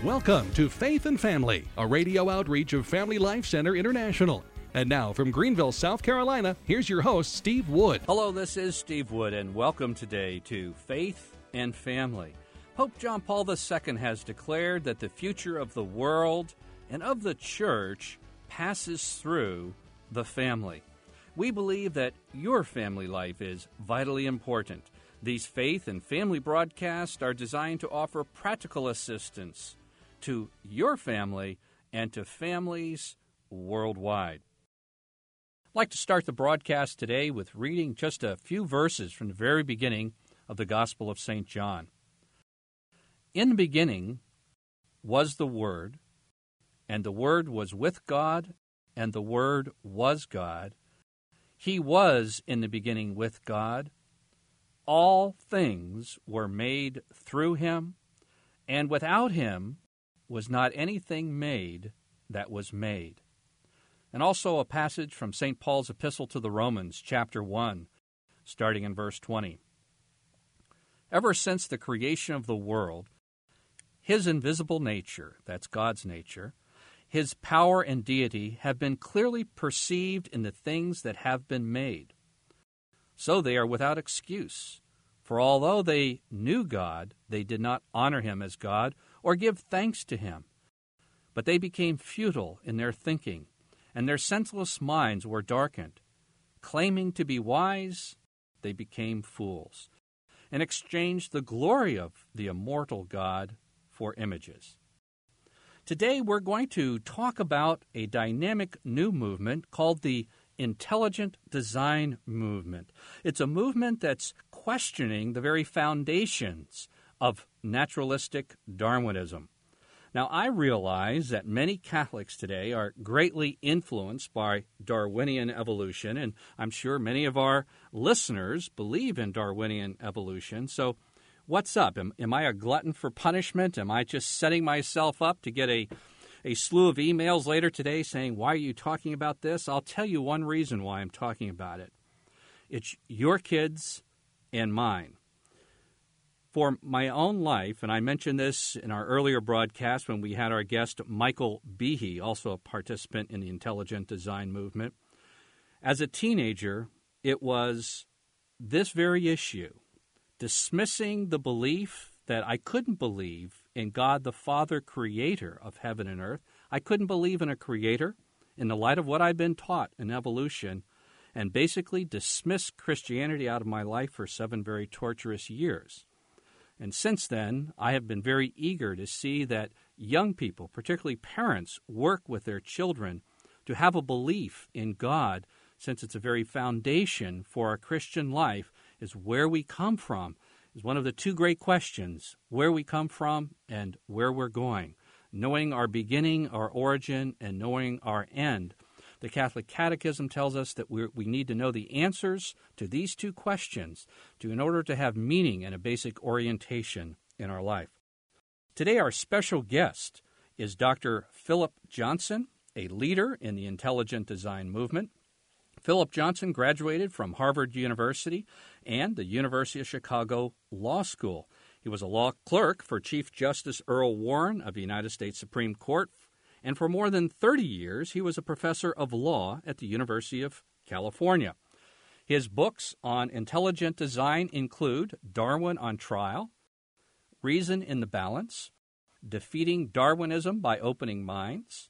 Welcome to Faith and Family, a radio outreach of Family Life Center International. And now from Greenville, South Carolina, here's your host, Steve Wood. Hello, this is Steve Wood, and welcome today to Faith and Family. Pope John Paul II has declared that the future of the world and of the church passes through the family. We believe that your family life is vitally important. These Faith and Family broadcasts are designed to offer practical assistance to your family and to families worldwide. I'd like to start the broadcast today with reading just a few verses from the very beginning of the Gospel of St. John. In the beginning was the Word, and the Word was with God, and the Word was God. He was in the beginning with God. All things were made through him, and without him was not anything made that was made. And also a passage from St. Paul's Epistle to the Romans, chapter 1, starting in verse 20. Ever since the creation of the world, his invisible nature, that's God's nature, his power and deity have been clearly perceived in the things that have been made. So they are without excuse. For although they knew God, they did not honor him as God or give thanks to him. But they became futile in their thinking, and their senseless minds were darkened. Claiming to be wise, they became fools, and exchanged the glory of the immortal God for images. Today we're going to talk about a dynamic new movement called the Intelligent Design Movement. It's a movement that's questioning the very foundations of naturalistic Darwinism. Now, I realize that many Catholics today are greatly influenced by Darwinian evolution, and I'm sure many of our listeners believe in Darwinian evolution. So what's up? Am I a glutton for punishment? Am I just setting myself up to get a slew of emails later today saying, why are you talking about this? I'll tell you one reason why I'm talking about it. It's your kids and mine. For my own life, and I mentioned this in our earlier broadcast when we had our guest Michael Behe, also a participant in the Intelligent Design Movement. As a teenager, it was this very issue, dismissing the belief that I couldn't believe in God the Father, creator of heaven and earth. I couldn't believe in a creator in the light of what I'd been taught in evolution, and basically dismissed Christianity out of my life for 7 very torturous years. And since then, I have been very eager to see that young people, particularly parents, work with their children to have a belief in God, since it's a very foundation for our Christian life, is where we come from. Is one of the 2 great questions, where we come from and where we're going. Knowing our beginning, our origin, and knowing our end. The Catholic Catechism tells us that we need to know the answers to these 2 questions in order to have meaning and a basic orientation in our life. Today, our special guest is Dr. Philip Johnson, a leader in the Intelligent Design Movement. Philip Johnson graduated from Harvard University and the University of Chicago Law School. He was a law clerk for Chief Justice Earl Warren of the United States Supreme Court, and for more than 30 years, he was a professor of law at the University of California. His books on intelligent design include Darwin on Trial, Reason in the Balance, Defeating Darwinism by Opening Minds,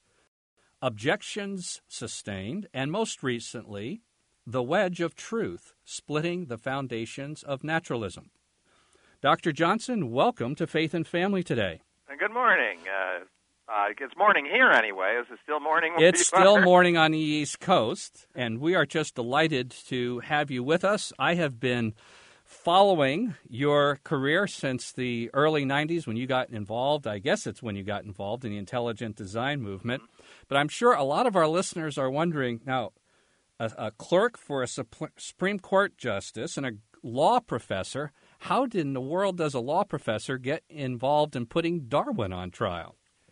Objections Sustained, and most recently, The Wedge of Truth, Splitting the Foundations of Naturalism. Dr. Johnson, welcome to Faith and Family today. Good morning. It's morning here anyway. Is it still morning? It's still morning on the East Coast, and we are just delighted to have you with us. I have been following your career since the early 90s when you got involved. I guess it's when you got involved in the Intelligent Design Movement. But I'm sure a lot of our listeners are wondering, now, a clerk for a Supreme Court justice and a law professor, how in the world does a law professor get involved in putting Darwin on trial?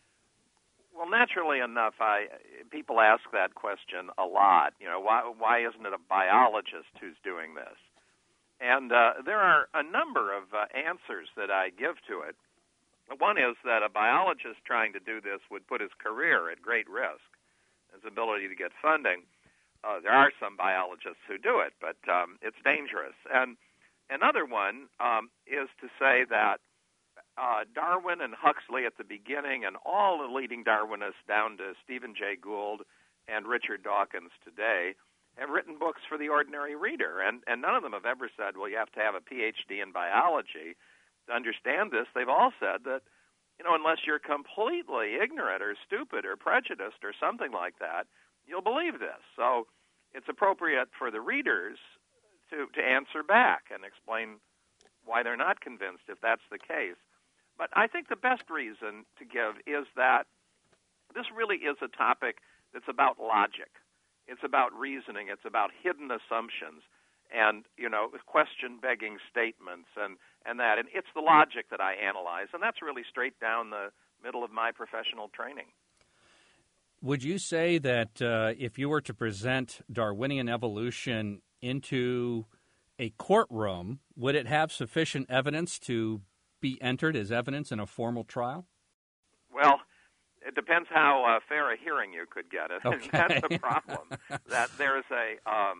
Well, naturally enough, people ask that question a lot. You know, why isn't it a biologist who's doing this? And there are a number of answers that I give to it. One is that a biologist trying to do this would put his career at great risk, his ability to get funding. There are some biologists who do it, but it's dangerous. And another one is to say that Darwin and Huxley at the beginning and all the leading Darwinists down to Stephen Jay Gould and Richard Dawkins today have written books for the ordinary reader. And none of them have ever said, well, you have to have a PhD in biology to understand this. They've all said that, unless you're completely ignorant or stupid or prejudiced or something like that, you'll believe this. So it's appropriate for the readers to answer back and explain why they're not convinced if that's the case. But I think the best reason to give is that this really is a topic that's about logic. It's about reasoning. It's about hidden assumptions and, question-begging statements and that. And it's the logic that I analyze, and that's really straight down the middle of my professional training. Would you say that if you were to present Darwinian evolution into a courtroom, would it have sufficient evidence to be entered as evidence in a formal trial? Well, it depends how fair a hearing you could get. Okay. That's the problem, that there's a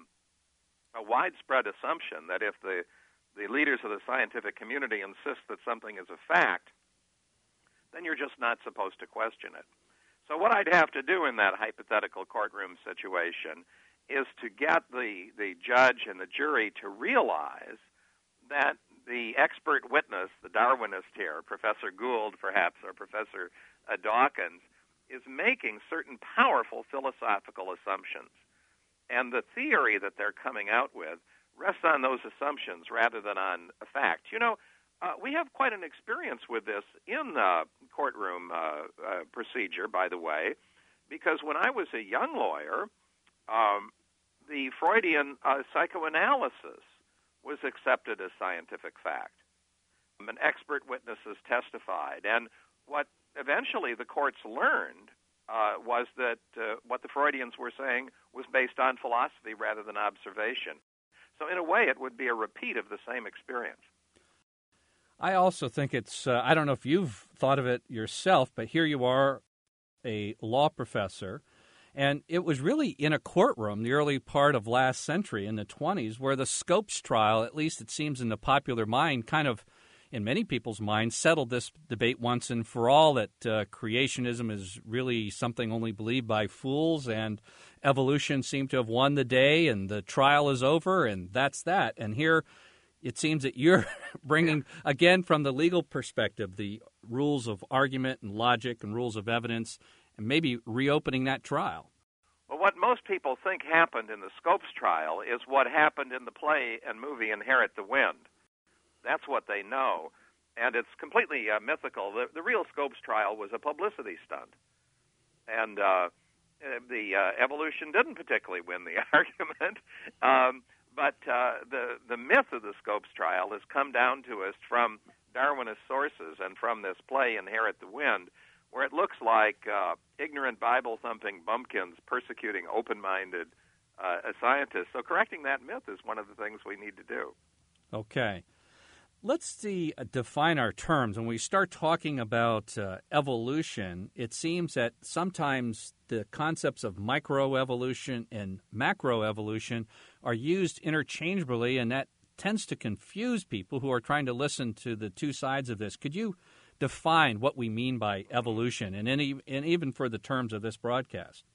widespread assumption that if the leaders of the scientific community insist that something is a fact, then you're just not supposed to question it. So what I'd have to do in that hypothetical courtroom situation is to get the judge and the jury to realize that the expert witness, the Darwinist here, Professor Gould perhaps, or Professor Dawkins, is making certain powerful philosophical assumptions. And the theory that they're coming out with rests on those assumptions rather than on a fact. We have quite an experience with this in courtroom procedure, by the way, because when I was a young lawyer, the Freudian psychoanalysis was accepted as scientific fact. And expert witnesses testified. And what eventually the courts learned was that what the Freudians were saying was based on philosophy rather than observation. So in a way, it would be a repeat of the same experience. I also think it's, I don't know if you've thought of it yourself, but here you are, a law professor, and it was really in a courtroom, the early part of last century, in the 20s, where the Scopes trial, at least it seems in the popular mind, kind of, in many people's minds, settled this debate once and for all that creationism is really something only believed by fools, and evolution seemed to have won the day, and the trial is over, and that's that. And here it seems that you're bringing, again, from the legal perspective, the rules of argument and logic and rules of evidence, and maybe reopening that trial. Well, what most people think happened in the Scopes trial is what happened in the play and movie Inherit the Wind. That's what they know, and it's completely mythical. The real Scopes trial was a publicity stunt, and the evolution didn't particularly win the argument. But the myth of the Scopes trial has come down to us from Darwinist sources and from this play, Inherit the Wind, where it looks like ignorant Bible-thumping bumpkins persecuting open-minded scientists. So correcting that myth is one of the things we need to do. Okay. Let's define our terms. When we start talking about evolution, it seems that sometimes the concepts of microevolution and macroevolution are used interchangeably, and that tends to confuse people who are trying to listen to the two sides of this. Could you define what we mean by evolution, and even for the terms of this broadcast?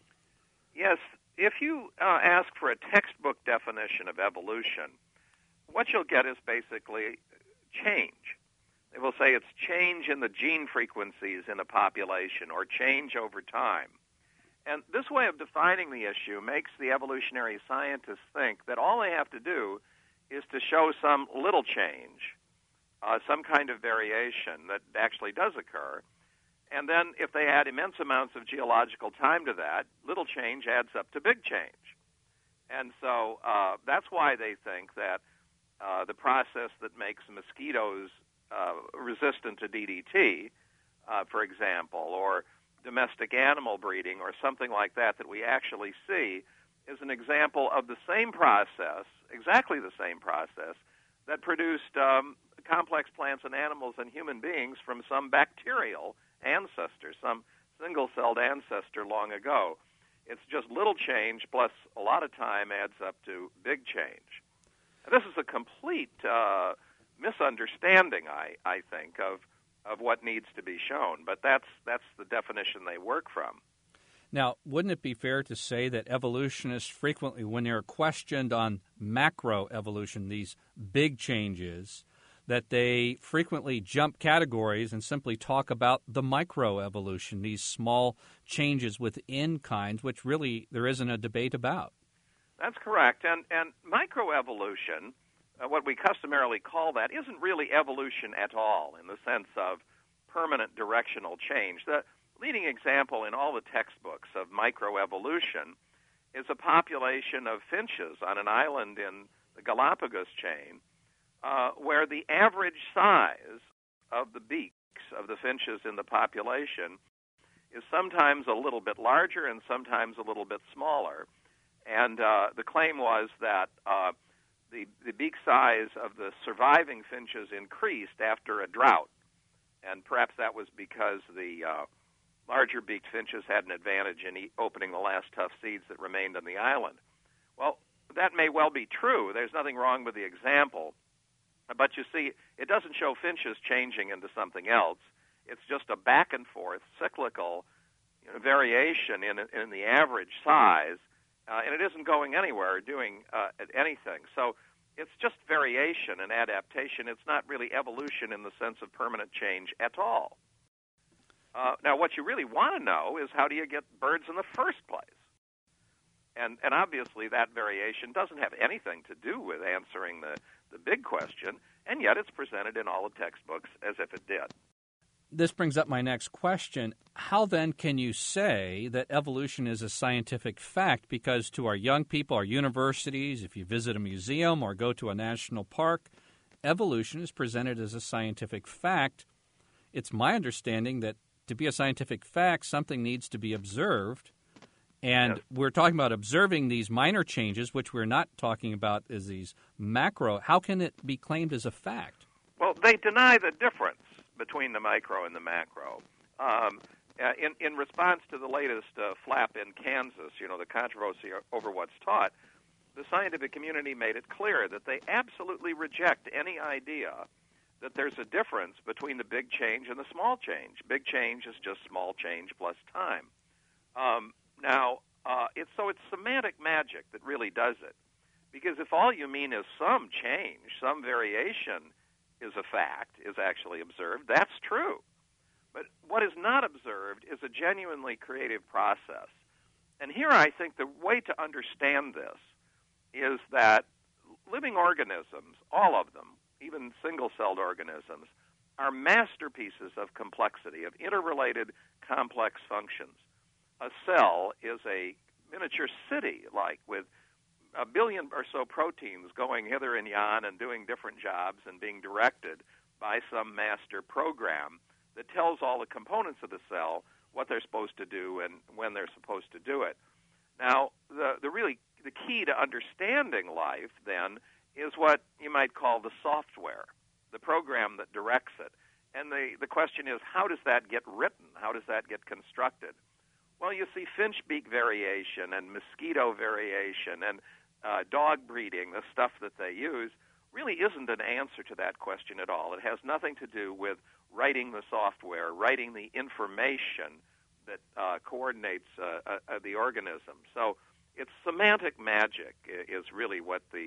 Yes. If you ask for a textbook definition of evolution, what you'll get is basically change. They will say it's change in the gene frequencies in a population or change over time. And this way of defining the issue makes the evolutionary scientists think that all they have to do is to show some little change, some kind of variation that actually does occur. And then if they add immense amounts of geological time to that, little change adds up to big change. And so that's why they think that the process that makes mosquitoes resistant to DDT, for example, or domestic animal breeding or something like that we actually see is an example of the same process, exactly the same process, that produced complex plants and animals and human beings from some bacterial ancestor, some single-celled ancestor long ago. It's just little change plus a lot of time adds up to big change. And this is a complete misunderstanding, I think, of what needs to be shown. But that's the definition they work from. Now, wouldn't it be fair to say that evolutionists frequently, when they're questioned on macroevolution, these big changes, that they frequently jump categories and simply talk about the microevolution, these small changes within kinds, which really there isn't a debate about? That's correct. And microevolution, what we customarily call that, isn't really evolution at all in the sense of permanent directional change. The leading example in all the textbooks of microevolution is a population of finches on an island in the Galapagos chain, where the average size of the beaks of the finches in the population is sometimes a little bit larger and sometimes a little bit smaller. And the claim was that the beak size of the surviving finches increased after a drought. And perhaps that was because the larger-beaked finches had an advantage in opening the last tough seeds that remained on the island. Well, that may well be true. There's nothing wrong with the example. But you see, it doesn't show finches changing into something else. It's just a back-and-forth cyclical variation in the average size, and it isn't going anywhere or doing anything. So it's just variation and adaptation. It's not really evolution in the sense of permanent change at all. Now, what you really want to know is how do you get birds in the first place? And obviously that variation doesn't have anything to do with answering the big question, and yet it's presented in all the textbooks as if it did. This brings up my next question. How then can you say that evolution is a scientific fact? Because to our young people, our universities, if you visit a museum or go to a national park, evolution is presented as a scientific fact. It's my understanding that to be a scientific fact, something needs to be observed. And Yes. We're talking about observing these minor changes, which we're not talking about as these macro. How can it be claimed as a fact? Well, they deny the difference between the micro and the macro. In response to the latest flap in Kansas, the controversy over what's taught, the scientific community made it clear that they absolutely reject any idea that there's a difference between the big change and the small change. Big change is just small change plus time. It's semantic magic that really does it. Because if all you mean is some change, some variation is a fact, is actually observed, that's true. But what is not observed is a genuinely creative process. And here I think the way to understand this is that living organisms, all of them, even single-celled organisms, are masterpieces of complexity, of interrelated complex functions. A cell is a miniature city, with a billion or so proteins going hither and yon and doing different jobs and being directed by some master program that tells all the components of the cell what they're supposed to do and when they're supposed to do it. Now, the key to understanding life, then, is what you might call the software, the program that directs it. And the question is, how does that get written? How does that get constructed? Well, you see finch beak variation and mosquito variation and dog breeding, the stuff that they use, really isn't an answer to that question at all. It has nothing to do with writing the software, writing the information that coordinates the organism. So it's semantic magic is really what the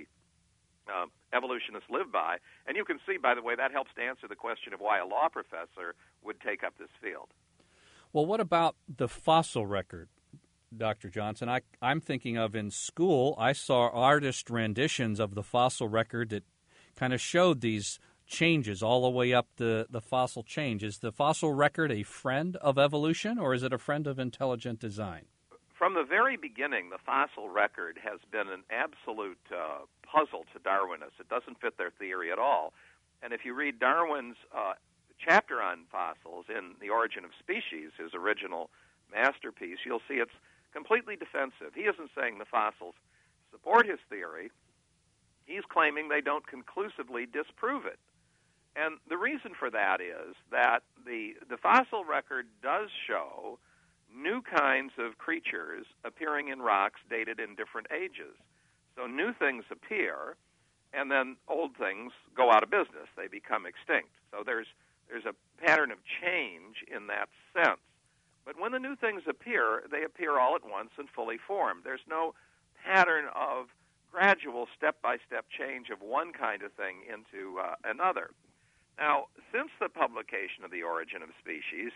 evolutionists live by. And you can see, by the way, that helps to answer the question of why a law professor would take up this field. Well, what about the fossil record, Dr. Johnson? I'm thinking of in school, I saw artist renditions of the fossil record that kind of showed these changes all the way up the fossil change. Is the fossil record a friend of evolution, or is it a friend of intelligent design? From the very beginning, the fossil record has been an absolute puzzle to Darwinists. It doesn't fit their theory at all. And if you read Darwin's chapter on fossils in The Origin of Species, his original masterpiece, you'll see it's completely defensive. He isn't saying the fossils support his theory. He's claiming they don't conclusively disprove it. And the reason for that is that the fossil record does show new kinds of creatures appearing in rocks dated in different ages. So new things appear, and then old things go out of business. They become extinct. So there's a pattern of change in that sense. But when the new things appear, they appear all at once and fully formed. There's no pattern of gradual step-by-step change of one kind of thing into another. Now, since the publication of The Origin of Species,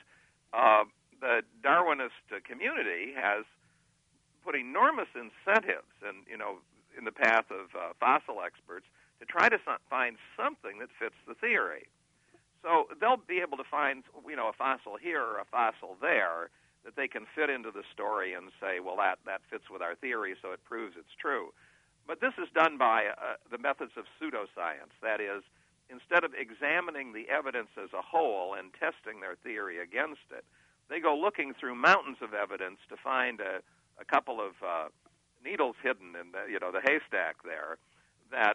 the Darwinist community has put enormous incentives in the path of fossil experts to try to find something that fits the theory. So they'll be able to find, a fossil here or a fossil there that they can fit into the story and say, well, that fits with our theory, so it proves it's true. But this is done by the methods of pseudoscience. That is, instead of examining the evidence as a whole and testing their theory against it, they go looking through mountains of evidence to find a couple of needles hidden in the haystack there that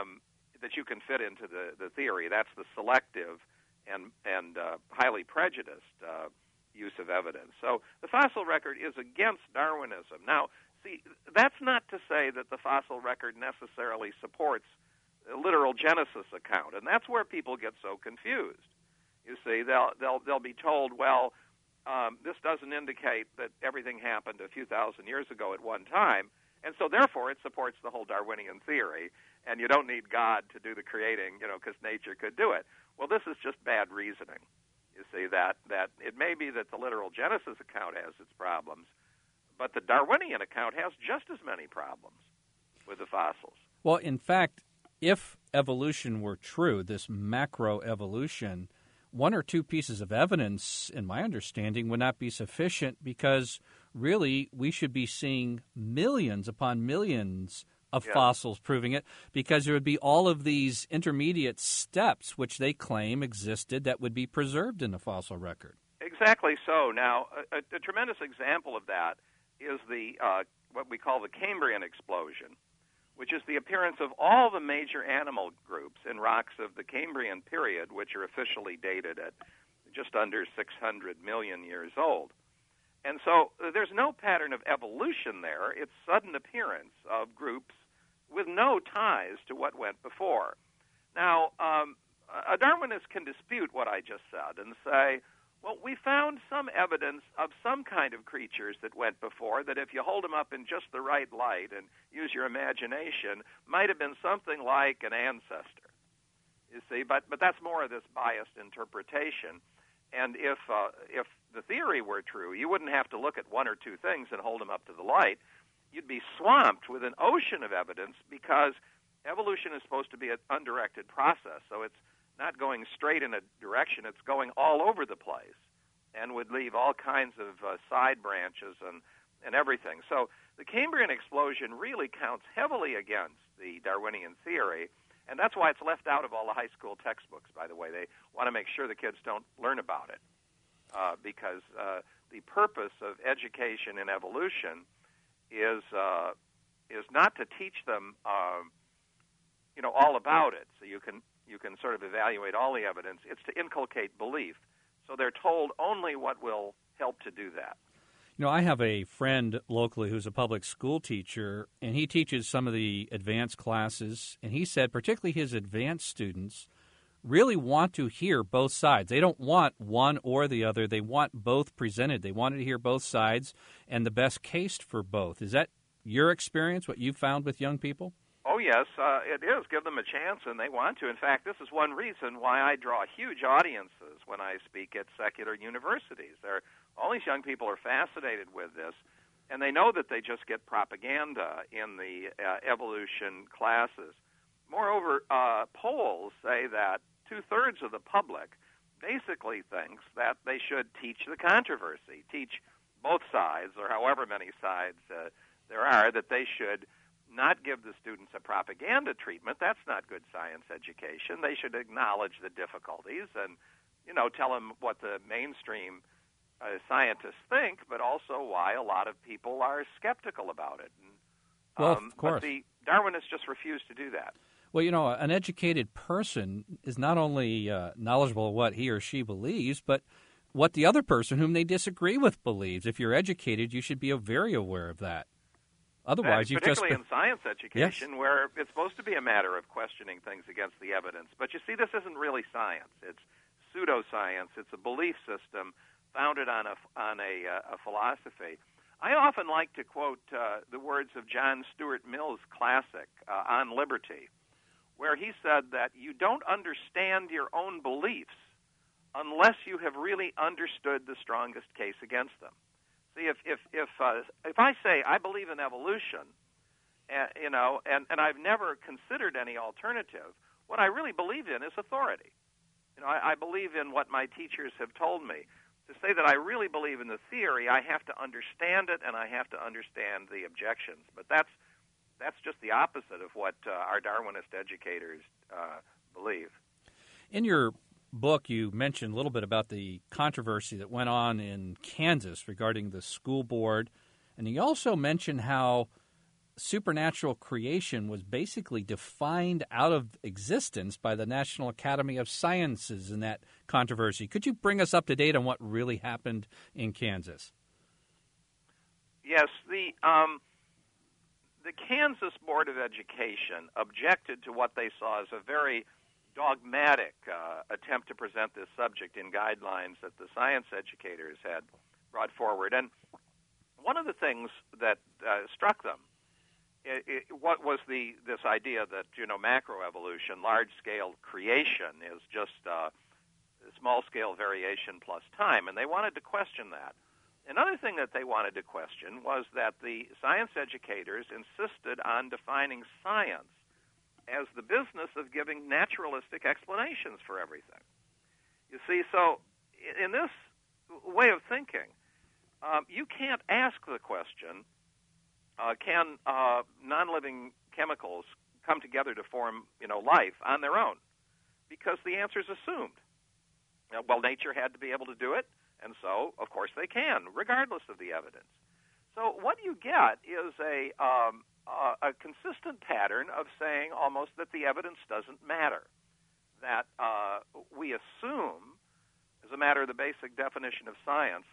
you can fit into the theory. That's the selective and highly prejudiced use of evidence. So the fossil record is against Darwinism. Now, see, that's not to say that the fossil record necessarily supports a literal Genesis account, and that's where people get so confused. You see, they'll be told, well, this doesn't indicate that everything happened a few thousand years ago at one time, and so therefore it supports the whole Darwinian theory, and you don't need God to do the creating, because nature could do it. Well, this is just bad reasoning. You see, that it may be that the literal Genesis account has its problems, but the Darwinian account has just as many problems with the fossils. Well, in fact, if evolution were true, this macroevolution, one or two pieces of evidence, in my understanding, would not be sufficient because really we should be seeing millions upon millions of fossils proving it, because there would be all of these intermediate steps which they claim existed that would be preserved in the fossil record. Exactly so. Now, a tremendous example of that is what we call the Cambrian explosion, which is the appearance of all the major animal groups in rocks of the Cambrian period, which are officially dated at just under 600 million years old. And so there's no pattern of evolution there. It's sudden appearance of groups with no ties to what went before. Now, a Darwinist can dispute what I just said and say, well, we found some evidence of some kind of creatures that went before that if you hold them up in just the right light and use your imagination, might have been something like an ancestor. You see, but that's more of this biased interpretation. And if the theory were true, you wouldn't have to look at one or two things and hold them up to the light. You'd be swamped with an ocean of evidence because evolution is supposed to be an undirected process. So it's not going straight in a direction. It's going all over the place and would leave all kinds of side branches and everything. So the Cambrian explosion really counts heavily against the Darwinian theory, and that's why it's left out of all the high school textbooks, by the way. They want to make sure the kids don't learn about it because the purpose of education in evolution is not to teach them all about it, so you can sort of evaluate all the evidence. It's to inculcate belief. So they're told only what will help to do that. I have a friend locally who's a public school teacher, and he teaches some of the advanced classes, and he said particularly his advanced students really want to hear both sides. They don't want one or the other. They want both presented. They want to hear both sides and the best case for both. Is that your experience, what you found with young people? Oh, yes, it is. Give them a chance, and they want to. In fact, this is one reason why I draw huge audiences when I speak at secular universities. All these young people are fascinated with this, and they know that they just get propaganda in the evolution classes. Moreover, polls say that two-thirds of the public basically thinks that they should teach the controversy, teach both sides, or however many sides there are, that they should not give the students a propaganda treatment. That's not good science education. They should acknowledge the difficulties and, tell them what the mainstream scientists think, but also why a lot of people are skeptical about it. Well, of course. But the Darwinists just refuse to do that. Well, an educated person is not only knowledgeable of what he or she believes, but what the other person whom they disagree with believes. If you're educated, you should be very aware of that. Otherwise, you've just particularly in science education, Yes. where it's supposed to be a matter of questioning things against the evidence. But you see, this isn't really science. It's pseudoscience. It's a belief system founded on a philosophy. I often like to quote the words of John Stuart Mill's classic, On Liberty, where he said that you don't understand your own beliefs unless you have really understood the strongest case against them. See, if I say I believe in evolution, and I've never considered any alternative, what I really believe in is authority. I believe in what my teachers have told me. To say that I really believe in the theory, I have to understand it, and I have to understand the objections. But that's just the opposite of what our Darwinist educators believe. In your book, you mentioned a little bit about the controversy that went on in Kansas regarding the school board, and you also mentioned how supernatural creation was basically defined out of existence by the National Academy of Sciences in that controversy. Could you bring us up to date on what really happened in Kansas? Yes, the Kansas Board of Education objected to what they saw as a very dogmatic attempt to present this subject in guidelines that the science educators had brought forward. And one of the things that struck them what was this idea that macroevolution, large-scale creation, is just small-scale variation plus time, and they wanted to question that. Another thing that they wanted to question was that the science educators insisted on defining science as the business of giving naturalistic explanations for everything. You see, so in this way of thinking, you can't ask the question, can non-living chemicals come together to form, life on their own? Because the answer is assumed. Well, nature had to be able to do it, and so, of course, they can, regardless of the evidence. So what you get is a consistent pattern of saying almost that the evidence doesn't matter, that we assume, as a matter of the basic definition of science,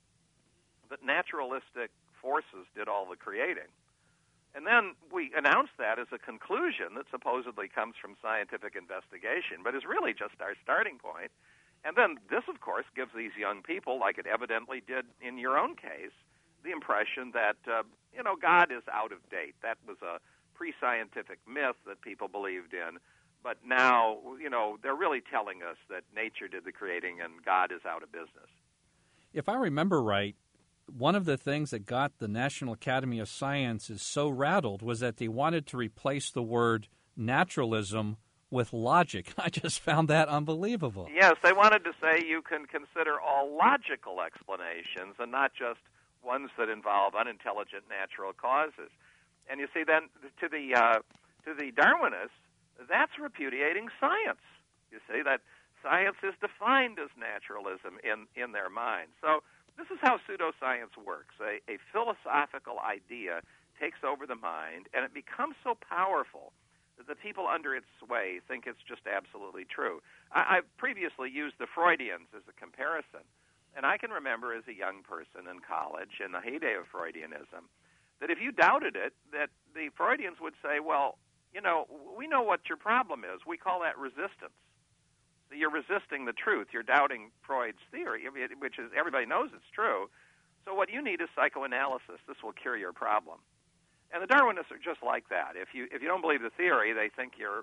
that naturalistic forces did all the creating. And then we announce that as a conclusion that supposedly comes from scientific investigation, but is really just our starting point. And then this, of course, gives these young people, like it evidently did in your own case, the impression that, God is out of date. That was a pre-scientific myth that people believed in. But now, they're really telling us that nature did the creating and God is out of business. If I remember right, one of the things that got the National Academy of Sciences so rattled was that they wanted to replace the word naturalism with logic. I just found that unbelievable. Yes, they wanted to say you can consider all logical explanations and not just ones that involve unintelligent natural causes. And you see, then to the Darwinists, that's repudiating science. You see, that science is defined as naturalism in their mind. So this is how pseudoscience works. A philosophical idea takes over the mind, and it becomes so powerful that the people under its sway think it's just absolutely true. I've previously used the Freudians as a comparison, and I can remember as a young person in college, in the heyday of Freudianism, that if you doubted it, that the Freudians would say, well, we know what your problem is. We call that resistance. So you're resisting the truth. You're doubting Freud's theory, which is everybody knows it's true. So what you need is psychoanalysis. This will cure your problem. And the Darwinists are just like that. If you don't believe the theory, they think you're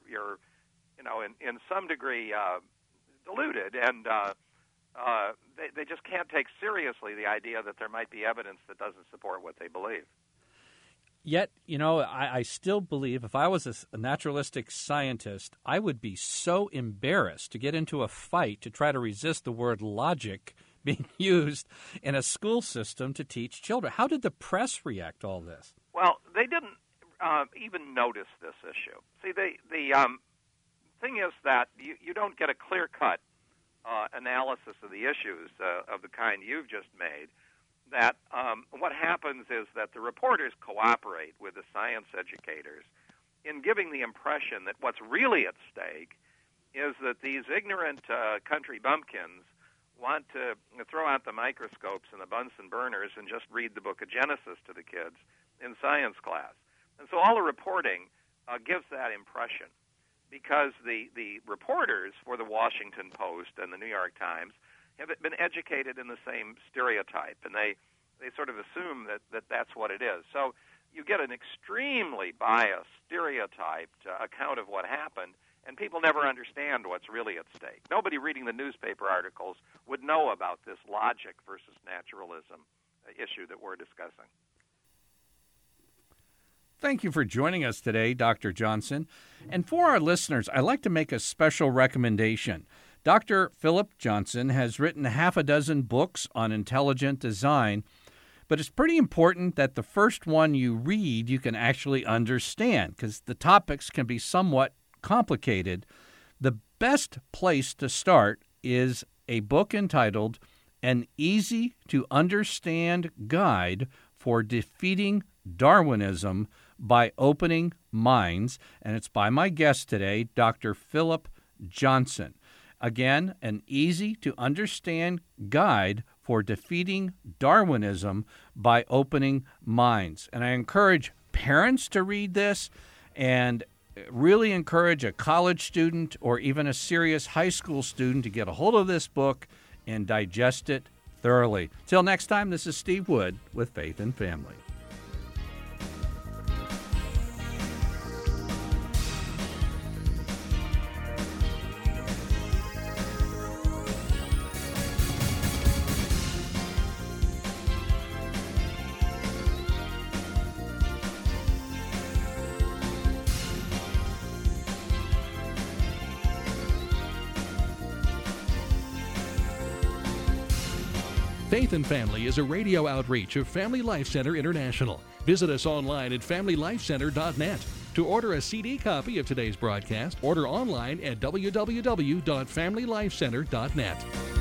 in some degree deluded, and they just can't take seriously the idea that there might be evidence that doesn't support what they believe. Yet, I still believe if I was a naturalistic scientist, I would be so embarrassed to get into a fight to try to resist the word logic being used in a school system to teach children. How did the press react to all this? Well, they didn't even notice this issue. See, the thing is that you don't get a clear-cut analysis of the issues of the kind you've just made. That what happens is that the reporters cooperate with the science educators in giving the impression that what's really at stake is that these ignorant country bumpkins want to throw out the microscopes and the Bunsen burners and just read the book of Genesis to the kids in science class. And so all the reporting gives that impression, because the reporters for the Washington Post and the New York Times have been educated in the same stereotype, and they sort of assume that that's what it is. So you get an extremely biased, stereotyped account of what happened, and people never understand what's really at stake. Nobody reading the newspaper articles would know about this logic versus naturalism issue that we're discussing. Thank you for joining us today, Dr. Johnson. And for our listeners, I'd like to make a special recommendation. Dr. Philip Johnson has written 6 books on intelligent design, but it's pretty important that the first one you read you can actually understand, because the topics can be somewhat complicated. The best place to start is a book entitled An Easy-to-Understand Guide for Defeating Darwinism by Opening Minds, and it's by my guest today, Dr. Philip Johnson. Again, An Easy-to-Understand Guide for Defeating Darwinism by Opening Minds. And I encourage parents to read this, and really encourage a college student or even a serious high school student to get a hold of this book and digest it thoroughly. Till next time, this is Steve Wood with Faith and Family. Faith and Family is a radio outreach of Family Life Center International. Visit us online at FamilyLifeCenter.net. To order a CD copy of today's broadcast, order online at www.FamilyLifeCenter.net.